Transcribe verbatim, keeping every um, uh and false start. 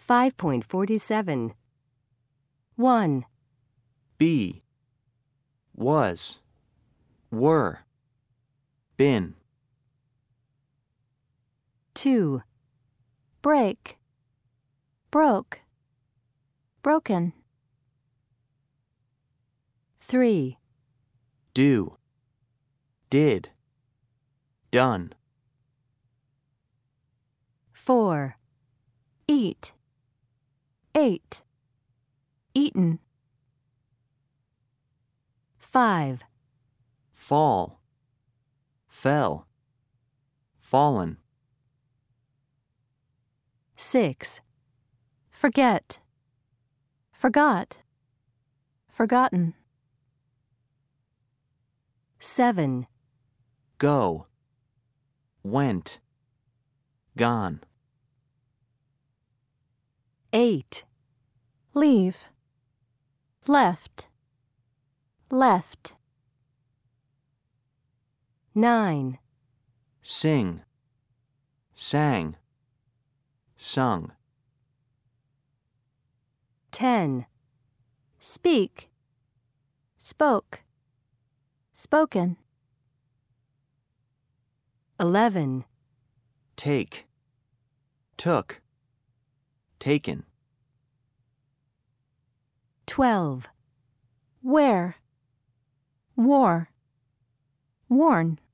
five point four seven. one. Be, was, were, been. two. break, broke, broken. three. Do, did, done. four. eat, ate, eaten. five. Fall, fell, fallen. six. forget, forgot, forgotten. seven. Go, went, gone. eight. leave, left, left. nine. Sing, sang, sung. ten. speak, spoke, spoken. eleven. Take, took, taken. twelve. wear, wore, worn.